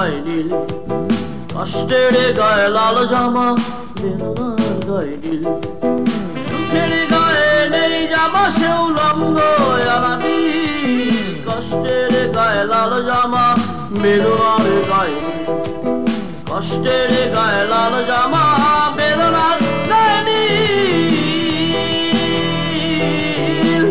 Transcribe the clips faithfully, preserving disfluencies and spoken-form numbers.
গায়ে নীল, কষ্টের গায়ে লাল জামা, বেদনার গায়ে নীল। সুখের গায়ে নেই জামা, সে উলঙ্গ আর আমি, কষ্টের গায়ে লাল জামা, বেদনার গায়ে নীল, কষ্টের গায়ে লাল জামা, বেদনার গায়ে নীল।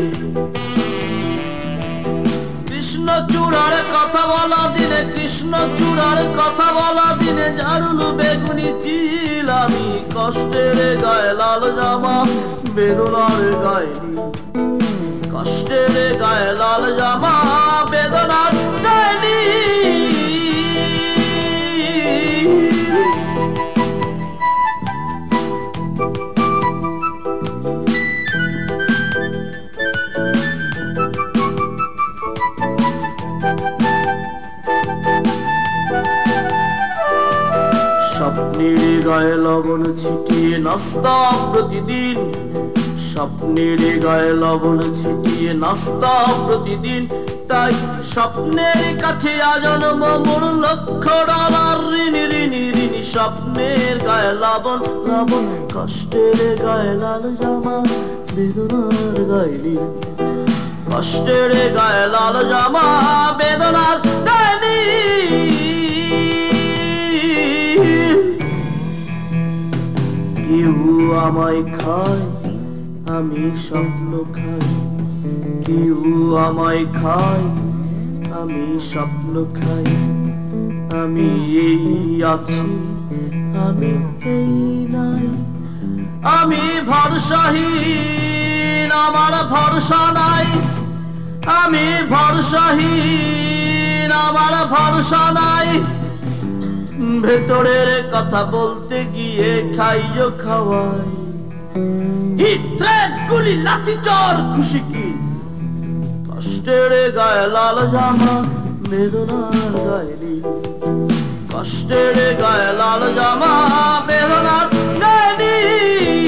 কৃষ্ণ চূড়ার কথা বলা দিনে, কৃষ্ণ চূড়ার কথা বলা দিনে ঝাড়ুলো বেগুনি চিল, আমি কষ্টের গায়ে লাল জামা, বেদনার গায়ে নীল, কষ্টের গায়ে লাল জামা, বেদনার গায়ে নীল। স্বপ্নের গায়ে লবণ ছিটিয়ে নাস্তা প্রতিদিন, স্বপ্নের গায়ে লবণ ছিটিয়ে নাস্তা প্রতিদিন, তাই স্বপ্নের কাছে আজন্ম মোর লক্ষ ডলার ঋণ, ঋণী ঋণী স্বপ্নের গায়ে লবণ লবণ, কষ্টের গায়ে লাল জামা, বেদনার গায়ে নীল, কষ্টের গায়ে লাল জামা, বেদনার গায়ে নীল। কেউ আমায় খায়, আমি স্বপ্ন খাই, কেউ আমায় খায়, আমি স্বপ্ন খাই, আমি এই আছি, আমি এই নাই, আমি ভরসাহীন, আমার ভরসা নাই, আমি ভরসাহীন, আমার ভরসা নাই। ভেতরের কথা বলতে গিয়ে খাইও খাওয়াই, হিট থ্রেড গুলি লাঠি চর খুশি কি, কষ্টের গায়ে লাল জামা, বেদনার গায়ে নীল, কষ্টের গায়ে লাল জামা, বেদনার গায়ে নীল।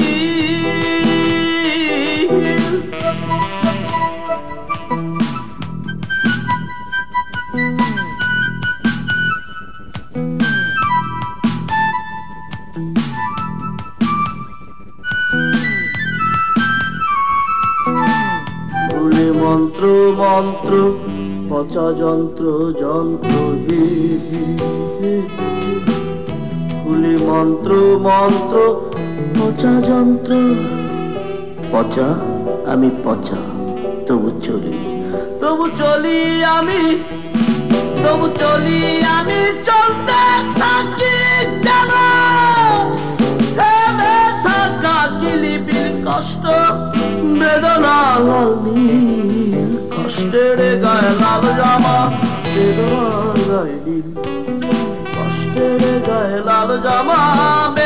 ভুলে মন্ত্র মন্ত্র, পচা যন্ত্র যন্ত্র, হে ভুলে মন্ত্র মন্ত্র, পচা যন্ত্র, পচা আমি পচা, তবু চলি, তবু চলি আমি, তবু চলি আমি, চলতে থাকি জানো, থেমে থাকা কিলিবিল কষ্ট, বেদনা লাল নীল, কষ্টের গায়ে লাল জামা, বেদনার গায়ে নীল, কষ্টের গায়ে লাল জামা।